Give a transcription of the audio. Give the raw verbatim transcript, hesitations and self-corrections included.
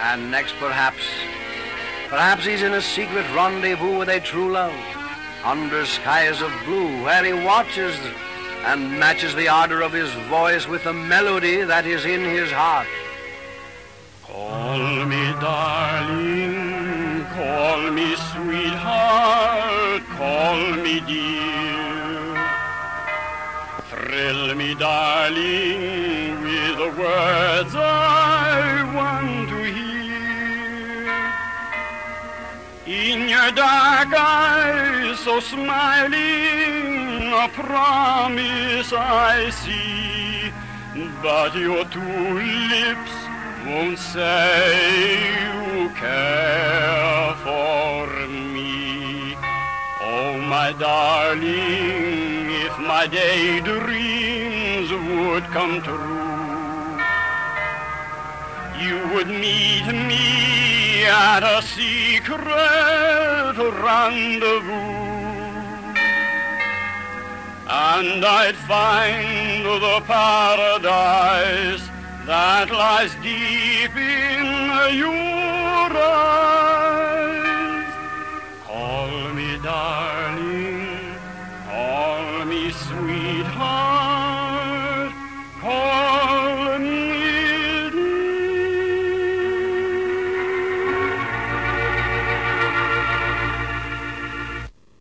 And next, perhaps, perhaps he's in a secret rendezvous with a true love, under skies of blue, where he watches and matches the ardor of his voice with the melody that is in his heart. Call me darling, call me sweetheart, call me dear. Thrill me, darling, with the words I want to hear. In your dark eyes, so smiling, a promise I see, but your two lips won't say you care for me. Oh, my darling, if my daydreams would come true, you would meet me at a secret rendezvous, and I'd find the paradise that lies deep in Europe.